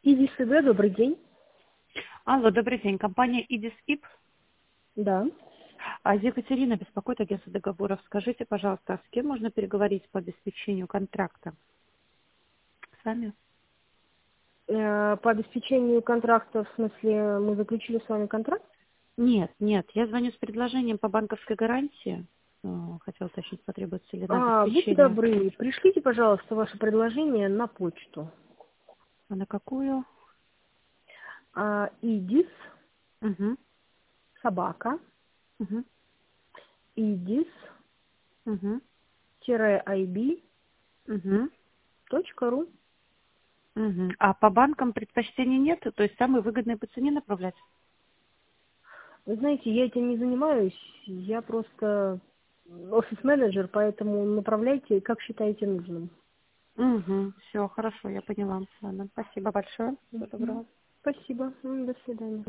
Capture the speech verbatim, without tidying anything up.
Иди СБ, добрый день. Алло, добрый день. Компания «Идис ИП». Да. А Екатерина беспокоит агентство договоров. Скажите, пожалуйста, а с кем можно переговорить по обеспечению контракта? С вами? Э, По обеспечению контракта, в смысле, мы заключили с вами контракт? Нет, нет. Я звоню с предложением по банковской гарантии. Э, Хотела уточнить, потребуется ли на А, будьте обеспечение. добры, пришлите, пожалуйста, ваше предложение на почту. А на какую? А, идис, Угу, собака, угу, угу, идис-ib.ру. угу, угу. А по банкам предпочтений нет? То есть самые выгодные по цене направлять? Вы знаете, я этим не занимаюсь, я просто офис-менеджер, поэтому направляйте, как считаете нужным. Угу. Все, хорошо, я поняла. Ладно, спасибо большое. Всего Мгм. доброго. Спасибо. М, До свидания.